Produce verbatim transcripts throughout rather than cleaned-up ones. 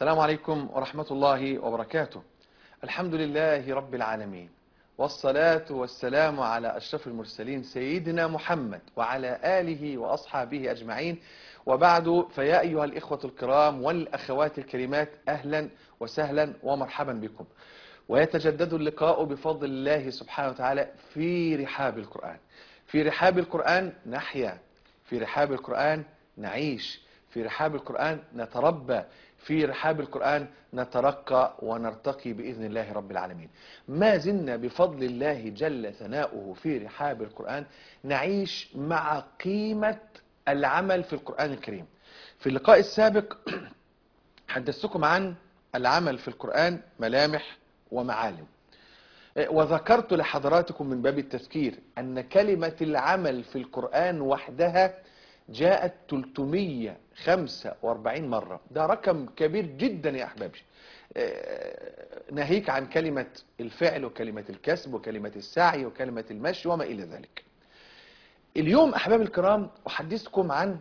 السلام عليكم ورحمة الله وبركاته. الحمد لله رب العالمين، والصلاة والسلام على أشرف المرسلين سيدنا محمد وعلى آله وأصحابه أجمعين، وبعد، فيا أيها الإخوة الكرام والأخوات الكريمات، أهلا وسهلا ومرحبا بكم. ويتجدد اللقاء بفضل الله سبحانه وتعالى في رحاب القرآن. في رحاب القرآن نحيا، في رحاب القرآن نعيش، في رحاب القرآن نتربى، في رحاب القرآن نترقى ونرتقي بإذن الله رب العالمين. ما زلنا بفضل الله جل ثناؤه في رحاب القرآن نعيش مع قيمة العمل في القرآن الكريم. في اللقاء السابق حدثتكم عن العمل في القرآن ملامح ومعالم، وذكرت لحضراتكم من باب التذكير أن كلمة العمل في القرآن وحدها جاءت ثلاثمئة وخمسة وأربعين مرة. ده رقم كبير جدا يا أحبابي، ناهيك عن كلمة الفعل وكلمة الكسب وكلمة السعي وكلمة المشي وما إلى ذلك. اليوم أحبابي الكرام أحدثكم عن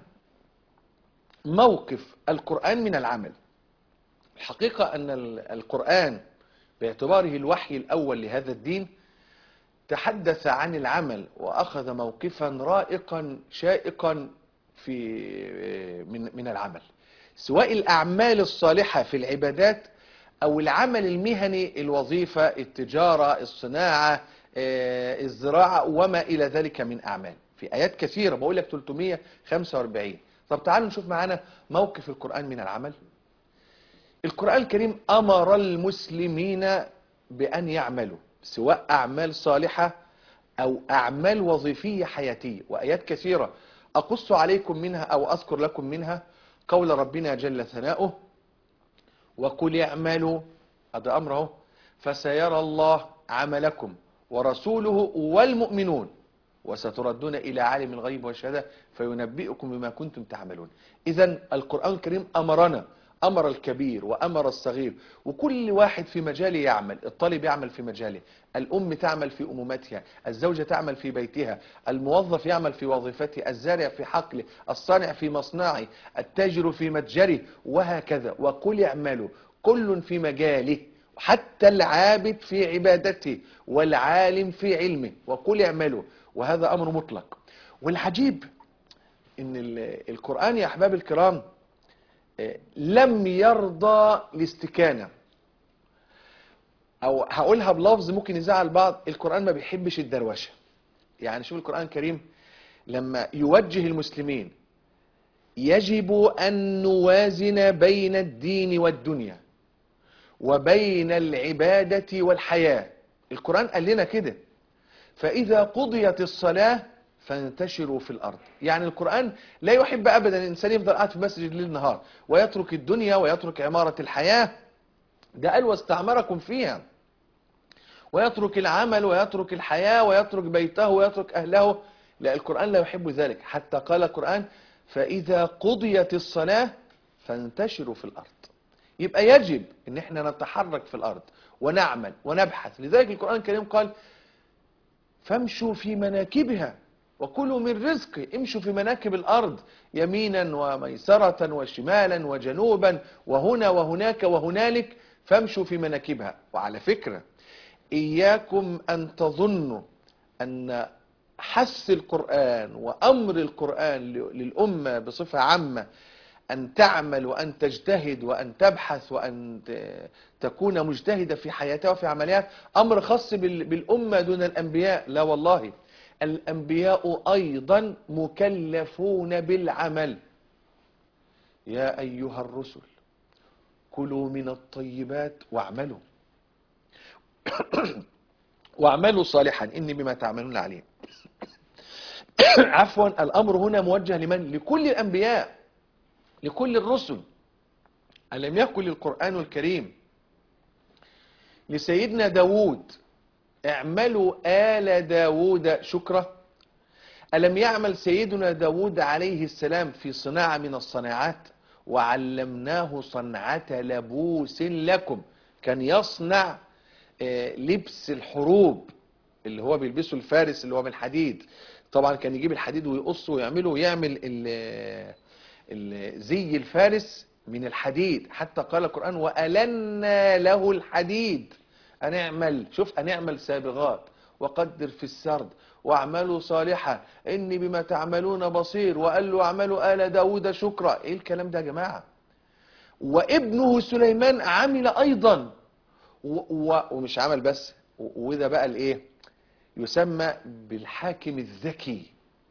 موقف القرآن من العمل. الحقيقة أن القرآن باعتباره الوحي الأول لهذا الدين تحدث عن العمل وأخذ موقفا رائقا شائقا في من من العمل، سواء الأعمال الصالحة في العبادات أو العمل المهني، الوظيفة، التجارة، الصناعة، الزراعة وما إلى ذلك من أعمال. في آيات كثيرة، بقول لك ثلاثمئة وخمسة وأربعين. طب تعالوا نشوف معانا موقف القرآن من العمل. القرآن الكريم أمر المسلمين بأن يعملوا، سواء أعمال صالحة أو أعمال وظيفية حياتية، وآيات كثيرة أقص عليكم منها أو أذكر لكم منها قول ربنا جل ثناؤه: وقل اعملوا، هذا أمره، فسيرى الله عملكم ورسوله والمؤمنون وستردون إلى عالم الغيب والشهادة فينبئكم بما كنتم تعملون. إذن القرآن الكريم أمرنا، أمر الكبير وأمر الصغير، وكل واحد في مجاله يعمل. الطالب يعمل في مجاله، الأم تعمل في أمومتها، الزوجة تعمل في بيتها، الموظف يعمل في وظيفته، الزارع في حقله، الصانع في مصنعه، التاجر في متجره، وهكذا. وقل اعملوا، كل في مجاله، حتى العابد في عبادته والعالم في علمه. وقل اعملوا، وهذا أمر مطلق. والعجيب إن القرآن يا أحباب الكرام لم يرضى الاستكانة، او هقولها بلفظ ممكن يزعل بعض، القرآن ما بيحبش الدروشة. يعني شوف القرآن الكريم لما يوجه المسلمين: يجب أن نوازن بين الدين والدنيا وبين العبادة والحياة. القرآن قال لنا كده: فإذا قضيت الصلاة فانتشروا في الأرض. يعني القرآن لا يحب أبدا الإنسان يفضل قاعد في مسجد ليل نهار ويترك الدنيا ويترك عمارة الحياة. ده قال: واستعمركم فيها، ويترك العمل ويترك الحياة ويترك بيته ويترك أهله. لا، القرآن لا يحب ذلك. حتى قال القرآن: فإذا قضيت الصلاة فانتشروا في الأرض. يبقى يجب ان احنا نتحرك في الأرض ونعمل ونبحث. لذلك القرآن الكريم قال: فامشوا في مناكبها وكلوا من رزقه. امشوا في مناكب الأرض يمينا وميسرة وشمالا وجنوبا وهنا وهناك وهنالك، فامشوا في مناكبها. وعلى فكرة، إياكم أن تظنوا أن حث القرآن وأمر القرآن للأمة بصفة عامة أن تعمل وأن تجتهد وأن تبحث وأن تكون مجتهدة في حياتها وفي عملها أمر خاص بالأمة دون الأنبياء. لا والله، الأنبياء أيضا مكلفون بالعمل. يا أيها الرسل كلوا من الطيبات واعملوا واعملوا صالحا إني بما تعملون عليم. عفوا، الأمر هنا موجه لمن؟ لكل الأنبياء، لكل الرسل. ألم يقل القرآن الكريم لسيدنا داود: اعملوا آل داود شكرا؟ ألم يعمل سيدنا داود عليه السلام في صناعة من الصناعات؟ وعلمناه صنعة لبوس لكم. كان يصنع لبس الحروب اللي هو بيلبسه الفارس، اللي هو من حديد. طبعا كان يجيب الحديد ويقصه ويعمله ويعمل زي الفارس من الحديد، حتى قال القرآن وألنا له الحديد أن اعمل، شوف أن اعمل سابغات وقدر في السرد واعملوا صالحا إني بما تعملون بصير، وقال له اعملوا آل داود شكرا. إيه الكلام ده يا جماعة؟ وابنه سليمان عمل أيضا، و و ومش عمل بس، وده بقى الإيه يسمى بالحاكم الذكي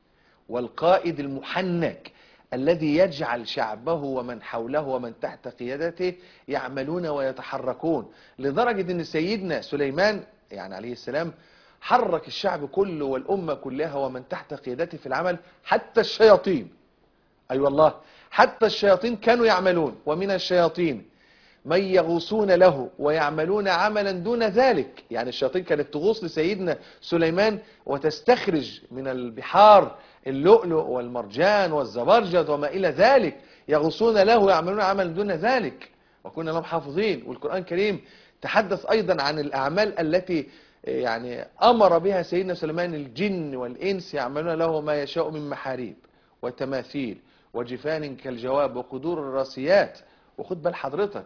والقائد المحنك الذي يجعل شعبه ومن حوله ومن تحت قيادته يعملون ويتحركون، لدرجة ان سيدنا سليمان يعني عليه السلام حرك الشعب كله والأمة كلها ومن تحت قيادته في العمل، حتى الشياطين. أي أيوة والله، حتى الشياطين كانوا يعملون، ومن الشياطين من يغوصون له ويعملون عملا دون ذلك. يعني الشياطين كانت تغوص لسيدنا سليمان وتستخرج من البحار اللؤلؤ والمرجان والزبرجد وما إلى ذلك، يغوصون له ويعملون عملا دون ذلك وكنا لهم حافظين. والقرآن الكريم تحدث أيضا عن الأعمال التي يعني أمر بها سيدنا سليمان الجن والإنس، يعملون له ما يشاء من محاريب وتماثيل وجفان كالجواب وقدور الراسيات. وخد بال حضرتك،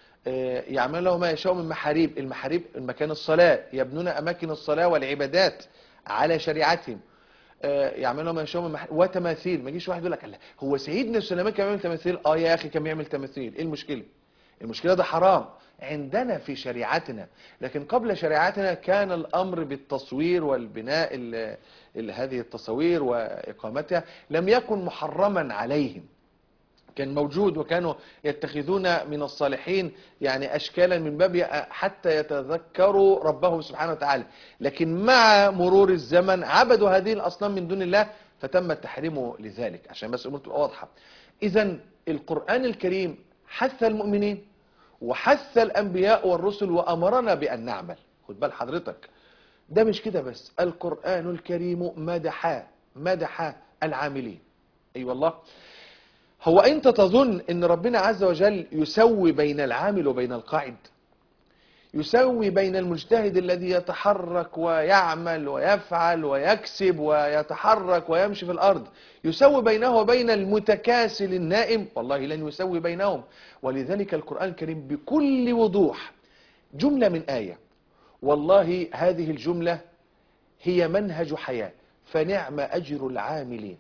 يعمل له ما يشاء من محاريب، المحاريب المكان الصلاة، يبنون أماكن الصلاة والعبادات على شريعتهم. يعمل له ما يشاء من محاريب وتماثيل. ما يجيش واحد يقول لك الله، هو سيدنا سليمان كان بيعمل تماثيل؟ اه يا اخي كان بيعمل تماثيل، ايه المشكلة؟ المشكلة ده حرام عندنا في شريعتنا، لكن قبل شريعتنا كان الأمر بالتصوير والبناء ال ال هذه التصوير وإقامتها لم يكن محرما عليهم، كان موجود، وكانوا يتخذون من الصالحين يعني أشكالا من باب حتى يتذكروا ربهم سبحانه وتعالى. لكن مع مرور الزمن عبدوا هذه الأصنام من دون الله فتم التحريم لذلك، عشان بس الأمور تبقى واضحة. إذن القرآن الكريم حث المؤمنين وحث الأنبياء والرسل وأمرنا بأن نعمل. خد بال حضرتك، ده مش كده بس، القرآن الكريم مدح مدح العاملين. أي أيوة والله. هو أنت تظن أن ربنا عز وجل يسوي بين العامل وبين القاعد؟ يسوي بين المجتهد الذي يتحرك ويعمل ويفعل ويكسب ويتحرك ويمشي في الأرض، يسوي بينه وبين المتكاسل النائم؟ والله لن يسوي بينهم. ولذلك القرآن الكريم بكل وضوح جملة من آية، والله هذه الجملة هي منهج حياة، فنعم أجر العاملين.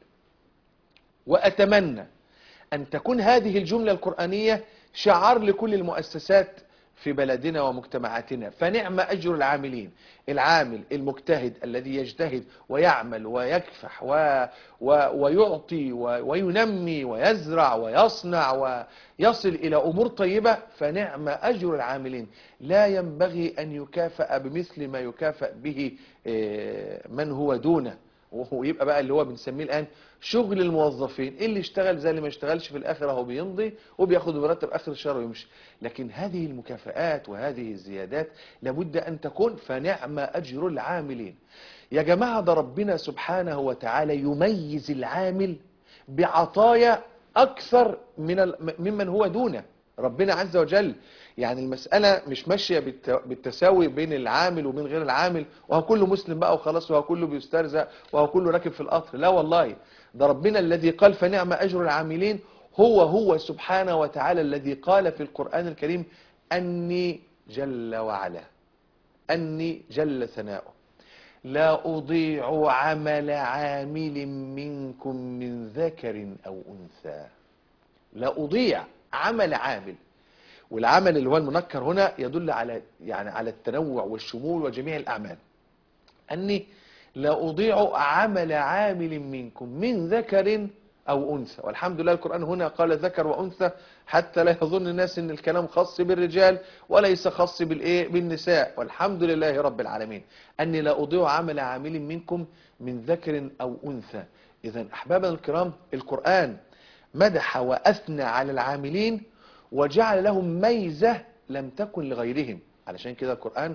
وأتمنى أن تكون هذه الجملة القرآنية شعار لكل المؤسسات في بلدنا ومجتمعاتنا، فنعم أجر العاملين. العامل المجتهد الذي يجتهد ويعمل ويكفح و... و... ويعطي و... وينمي ويزرع ويصنع ويصل إلى أمور طيبة، فنعم أجر العاملين. لا ينبغي أن يكافأ بمثل ما يكافأ به من هو دونه، وهو يبقى بقى اللي هو بنسميه الآن شغل الموظفين، اللي اشتغل زي اللي ما اشتغلش في الآخر هو بيمضي وبياخد مرتب آخر الشهر ويمشي. لكن هذه المكافآت وهذه الزيادات لابد أن تكون فنعم أجر العاملين. يا جماعة ده ربنا سبحانه وتعالى يميز العامل بعطايا أكثر من ممن هو دونه. ربنا عز وجل يعني المسألة مش ماشية بالتساوي بين العامل وبين غير العامل، وهو كله مسلم بقى وخلاص، وهو كله بيسترزق، وهو كله راكب في القطر. لا والله، ده ربنا الذي قال فنعم أجر العاملين هو هو سبحانه وتعالى الذي قال في القرآن الكريم أني جل وعلا، أني جل ثناؤه لا أضيع عمل عامل منكم من ذكر أو أنثى. لا أضيع عمل عامل، والعمل اللي هو المنكر هنا يدل على يعني على التنوع والشمول وجميع الأعمال. أني لا أضيع عمل عامل منكم من ذكر أو أنثى. والحمد لله القرآن هنا قال ذكر وأنثى حتى لا يظن الناس أن الكلام خاص بالرجال وليس خاص بالإيه بالنساء، والحمد لله رب العالمين. أني لا أضيع عمل عامل منكم من ذكر أو أنثى. إذن أحبابنا الكرام، القرآن مدح وأثنى على العاملين وجعل لهم ميزة لم تكن لغيرهم. علشان كده القرآن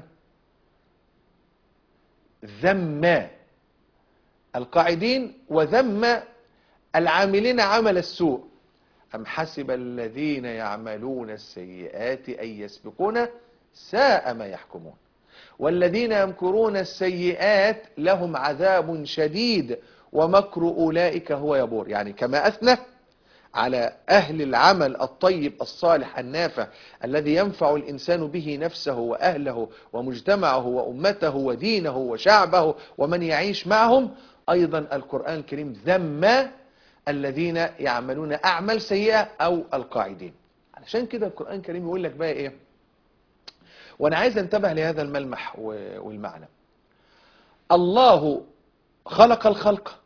ذم القاعدين وذم العاملين عمل السوء. أم حسب الذين يعملون السيئات أن يسبقون ساء ما يحكمون والذين يمكرون السيئات لهم عذاب شديد ومكر أولئك هو يبور. يعني كما أثنى على أهل العمل الطيب الصالح النافع الذي ينفع الإنسان به نفسه وأهله ومجتمعه وأمته ودينه وشعبه ومن يعيش معهم، أيضا القرآن الكريم ذم الذين يعملون أعمال سيئة أو القاعدين. علشان كده القرآن الكريم يقول لك بقى إيه، وأنا عايز انتبه لهذا الملمح والمعنى. الله خلق الخلق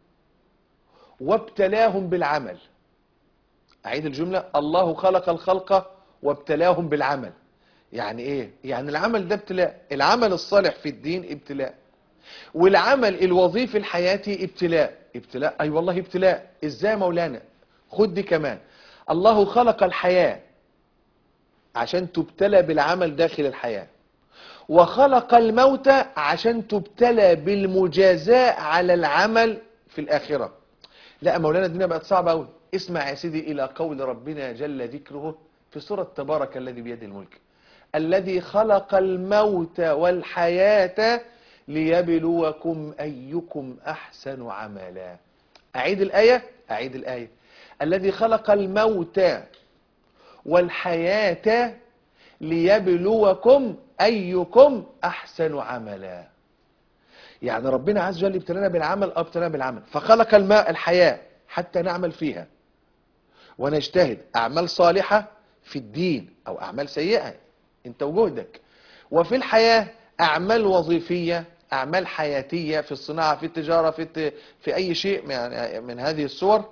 وابتلاهم بالعمل. أعيد الجملة، الله خلق الخلق وابتلاهم بالعمل. يعني إيه؟ يعني العمل ده ابتلاء، العمل الصالح في الدين ابتلاء، والعمل الوظيفي الحياتي ابتلاء. ابتلاء أي أيوة والله ابتلاء. إزاي مولانا؟ خد دي كمان. الله خلق الحياة عشان تبتلى بالعمل داخل الحياة، وخلق الموت عشان تبتلى بالمجازاة على العمل في الآخرة. لا مولانا الدنيا بقت صعبة أوي. اسمع يا سيدي إلى قول ربنا جل ذكره في سورة تبارك الذي بيده الملك، الذي خلق الموت والحياة ليبلوكم أيكم أحسن عملا. أعيد الآية، أعيد الآية، الذي خلق الموت والحياة ليبلوكم أيكم أحسن عملا. يعني ربنا عز وجل ابتلانا بالعمل، أو ابتلانا بالعمل، فخلق الماء الحياة حتى نعمل فيها ونجتهد أعمال صالحة في الدين أو أعمال سيئة أنت وجهدك، وفي الحياة أعمال وظيفية، أعمال حياتية في الصناعة، في التجارة، في في أي شيء من هذه الصور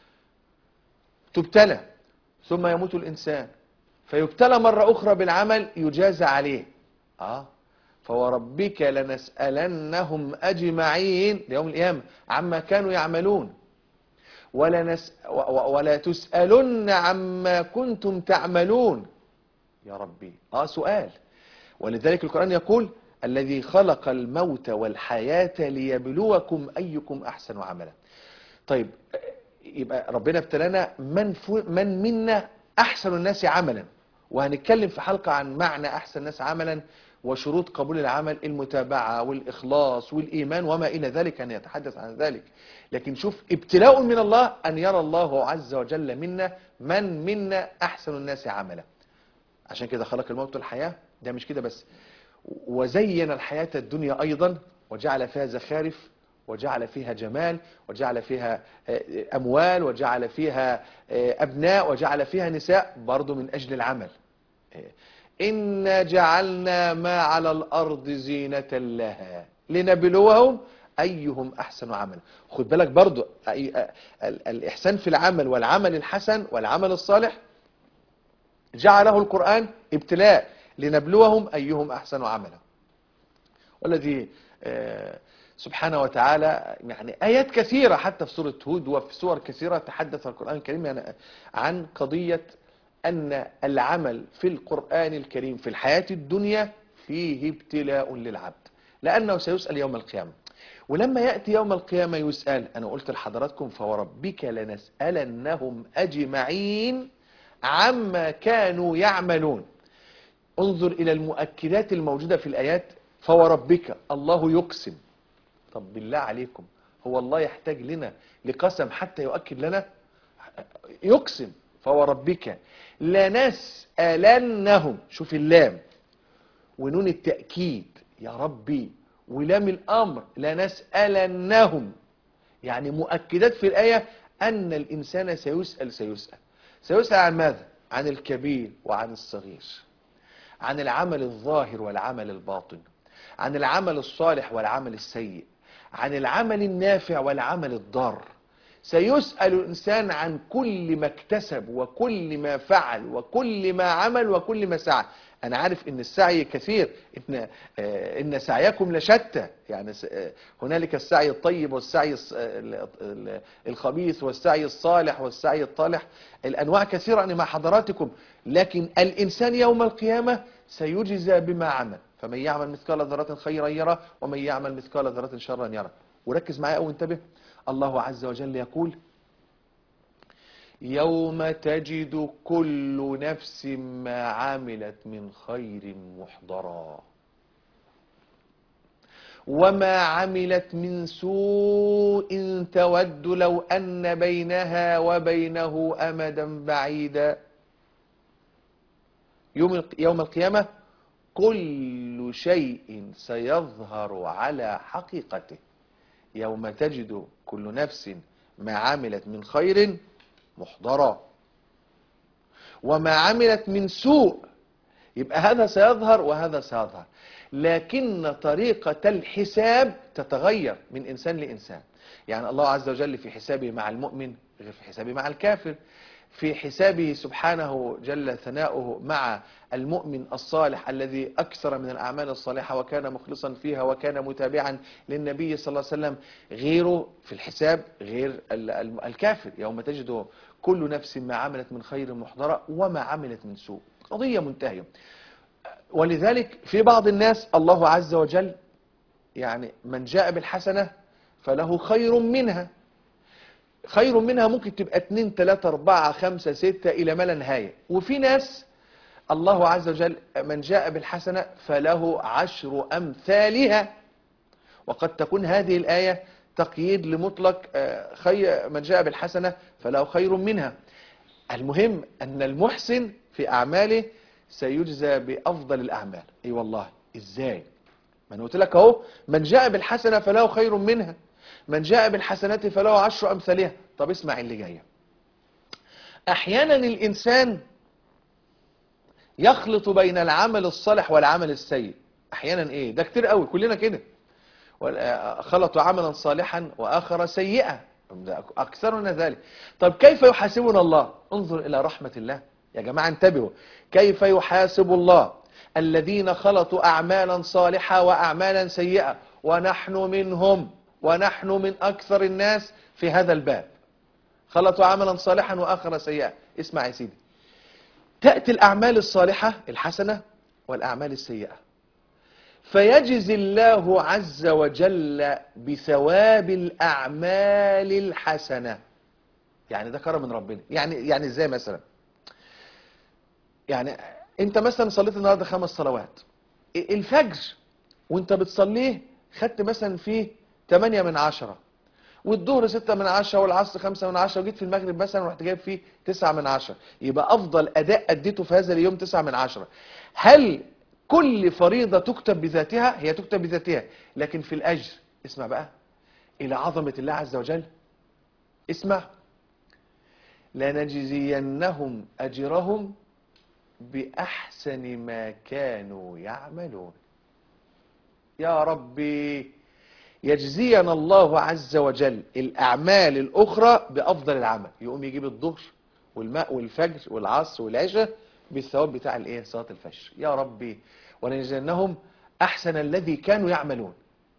تبتلى، ثم يموت الإنسان فيبتلى مرة أخرى بالعمل يجازى عليه. آه فوربك لنسألنهم أجمعين ليوم القيامة عما كانوا يعملون ولا, نس ولا تسألن عما كنتم تعملون. يا ربي آه سؤال. ولذلك القرآن يقول الذي خلق الموت والحياة ليبلوكم أيكم أحسن عملا. طيب يبقى ربنا ابتلانا من, من منا أحسن الناس عملا، وهنتكلم في حلقة عن معنى أحسن الناس عملا وشروط قبول العمل، المتابعة والإخلاص والإيمان وما إلى ذلك، أن يتحدث عن ذلك. لكن شوف ابتلاء من الله أن يرى الله عز وجل منا من منا أحسن الناس عملا. عشان كده خلق الموت والحياة. ده مش كده بس، وزين الحياة الدنيا أيضا وجعل فيها زخارف وجعل فيها جمال وجعل فيها أموال وجعل فيها أبناء وجعل فيها نساء برضو من أجل العمل. إنا جعلنا ما على الأرض زينة لها لنبلوهم أيهم أحسن عملا. خد بالك برضو الإحسان في العمل والعمل الحسن والعمل الصالح جعله القرآن ابتلاء لنبلوهم أيهم أحسن عملا. والذي سبحانه وتعالى يعني آيات كثيرة حتى في سورة هود وفي سور كثيرة تحدث القرآن الكريم يعني عن قضية أن العمل في القرآن الكريم في الحياة الدنيا فيه ابتلاء للعبد، لأنه سيسأل يوم القيامة. ولما يأتي يوم القيامة يسأل، أنا قلت لحضراتكم فوربك لنسألنهم أجمعين عما كانوا يعملون. انظر إلى المؤكدات الموجودة في الآيات. فوربك، الله يقسم. طب بالله عليكم هو الله يحتاج لنا لقسم حتى يؤكد لنا؟ يقسم فوربك لنسألنهم. شوف اللام ونون التأكيد يا ربي ولام الأمر لنسألنهم، يعني مؤكدات في الآية أن الإنسان سيسأل سيسأل سيسأل عن ماذا؟ عن الكبير وعن الصغير، عن العمل الظاهر والعمل الباطن، عن العمل الصالح والعمل السيء، عن العمل النافع والعمل الضار. سيسأل الإنسان عن كل ما اكتسب وكل ما فعل وكل ما عمل وكل ما سعى. أنا عارف إن السعي كثير، إن, إن سعيكم لشتى، يعني هنالك السعي الطيب والسعي الخبيث والسعي الصالح والسعي الطالح، الأنواع كثيرة أنا مع حضراتكم. لكن الإنسان يوم القيامة سيجزى بما عمل، فمن يعمل مثقال ذرة خيرا يرى ومن يعمل مثقال ذرة شرا يرى. وركز معايا أو انتبه، الله عز وجل يقول يوم تجد كل نفس ما عملت من خير محضرا وما عملت من سوء تود لو أن بينها وبينه أمدا بعيدا. يوم يوم القيامة كل شيء سيظهر على حقيقته، يوم تجد كل نفس ما عملت من خير محضرا وما عملت من سوء. يبقى هذا سيظهر وهذا سيظهر، لكن طريقة الحساب تتغير من إنسان لإنسان. يعني الله عز وجل في حسابه مع المؤمن غير في حسابه مع الكافر، في حسابه سبحانه جل ثناؤه مع المؤمن الصالح الذي أكثر من الأعمال الصالحة وكان مخلصا فيها وكان متابعا للنبي صلى الله عليه وسلم، غيره في الحساب غير الكافر. يوم تجد كل نفس ما عملت من خير محضرة وما عملت من سوء. قضية منتهية. ولذلك في بعض الناس الله عز وجل يعني من جاء بالحسنة فله خير منها. خير منها ممكن تبقى اتنين تلاتة اربعة خمسة ستة الى ما لا نهاية. وفي ناس الله عز وجل من جاء بالحسنة فله عشر امثالها. وقد تكون هذه الآية تقييد لمطلق خير من جاء بالحسنة فله خير منها. المهم أن المحسن في أعماله سيجزى بأفضل الأعمال. أي أيوة والله. إزاي؟ ما أنا قلت لك أهو، من جاء بالحسنة فله خير منها، من جاء بالحسنات فله عشر أمثالها. طب اسمع اللي جاية. أحيانا الإنسان يخلط بين العمل الصالح والعمل السيء. أحيانا إيه؟ ده كتير قوي، كلنا كده. خلطوا عملا صالحا وآخر سيئا، أكثرنا ذلك. طب كيف يحاسبنا الله؟ انظر إلى رحمة الله يا جماعة، انتبهوا. كيف يحاسب الله الذين خلطوا أعمالا صالحة وأعمالا سيئة، ونحن منهم، ونحن من أكثر الناس في هذا الباب. خلطوا عملا صالحا وآخر سيئا. اسمع يا سيدي، تأتي الأعمال الصالحة الحسنة والأعمال السيئة، فيجزي الله عز وجل بثواب الأعمال الحسنة. يعني ده كرم من ربنا. يعني يعني ازاي مثلا؟ يعني انت مثلا صليت النهارده خمس صلوات، الفجر وانت بتصليه خدت مثلا فيه تمانية من عشرة، والظهر ستة من عشرة، والعصر خمسة من عشرة، وجيت في المغرب مثلا ورحت جايب فيه تسعة من عشرة، يبقى افضل اداء اديته في هذا اليوم تسعة من عشرة. هل كل فريضة تكتب بذاتها؟ هي تكتب بذاتها، لكن في الأجر اسمع بقى إلى عظمة الله عز وجل. اسمع، لنجزينهم أجرهم بأحسن ما كانوا يعملون. يا ربي، يجزينا الله عز وجل الأعمال الأخرى بأفضل العمل. يقوم يجيب الظهر والماء والفجر والعصر والعشاء بالثواب بتاع الايه؟ صلاة الفجر. يا ربي، ولنجزينهم احسن الذي كانوا يعملون،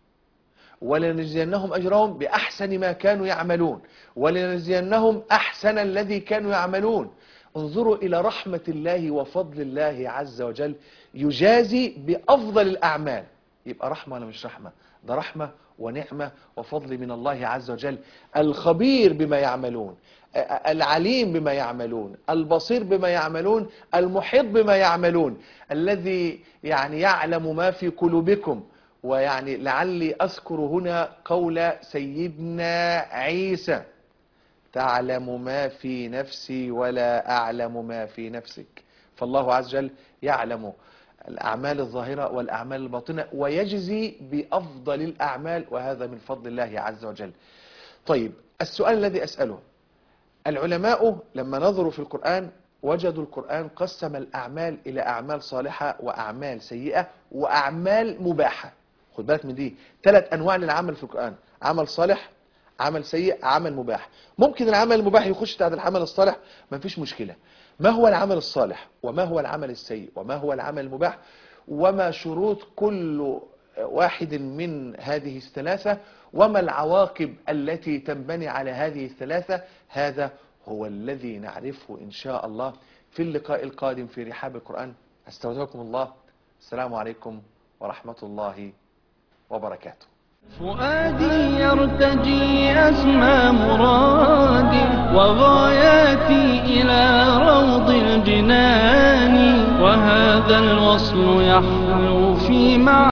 ولنجزينهم اجرهم باحسن ما كانوا يعملون، ولنجزينهم احسن الذي كانوا يعملون. انظروا الى رحمة الله وفضل الله عز وجل، يجازي بافضل الاعمال. يبقى رحمة ولا مش رحمة؟ ده رحمة ونعمة وفضل من الله عز وجل، الخبير بما يعملون، العليم بما يعملون، البصير بما يعملون، المحيط بما يعملون، الذي يعني يعلم ما في قلوبكم. ويعني لعلي أذكر هنا قول سيدنا عيسى: تعلم ما في نفسي ولا أعلم ما في نفسك. فالله عز وجل يعلم الأعمال الظاهرة والأعمال الباطنة ويجزي بأفضل الأعمال، وهذا من فضل الله عز وجل. طيب، السؤال الذي أسأله: العلماء لما نظروا في القرآن وجدوا القرآن قسم الأعمال إلى أعمال صالحة وأعمال سيئة وأعمال مباحة. خد بالك من دي، ثلاث أنواع للعمل في القرآن: عمل صالح، عمل سيء، عمل مباح. ممكن العمل المباح يخش تحت العمل الصالح، ما فيش مشكلة. ما هو العمل الصالح؟ وما هو العمل السيء؟ وما هو العمل المباح؟ وما شروط كل واحد من هذه الثلاثة؟ وما العواقب التي تنبني على هذه الثلاثة؟ هذا هو الذي نعرفه إن شاء الله في اللقاء القادم في رحاب القرآن. أستودعكم الله. السلام عليكم ورحمة الله وبركاته. فؤادي يرتجي أسمى مرادي، وغاياتي إلى روض الجنان، وهذا الوصل يحلو في معنى